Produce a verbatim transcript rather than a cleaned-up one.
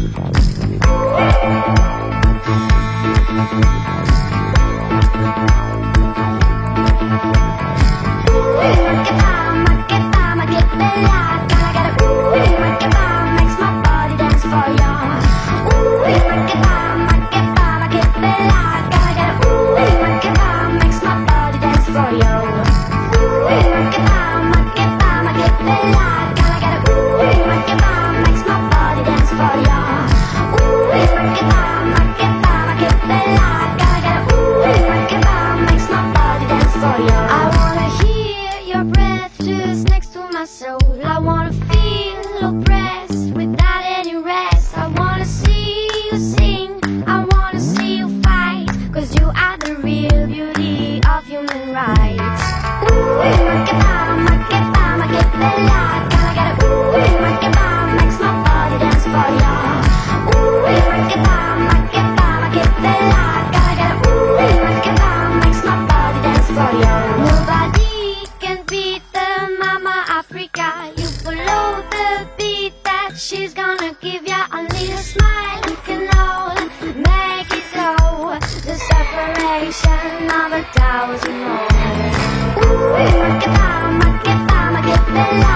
I wanna feel oppressed without any rest. I wanna see you sing, I wanna see you fight, 'cause you are the real beauty of human rights. Ooh, Makeba, Makeba, Makebela, gotta get it. Ooh, Makeba, makes my body dance for ya. Ooh, Makeba, Makeba, Makebela, gotta get it. Ooh, Makeba, makes my body dance for ya. Nobody can beat the Mama Africa. You follow the beat that she's gonna give ya. A little smile, you can all make it go. The separation of a thousand more. Ooh, Makeba, Makeba, Makebela.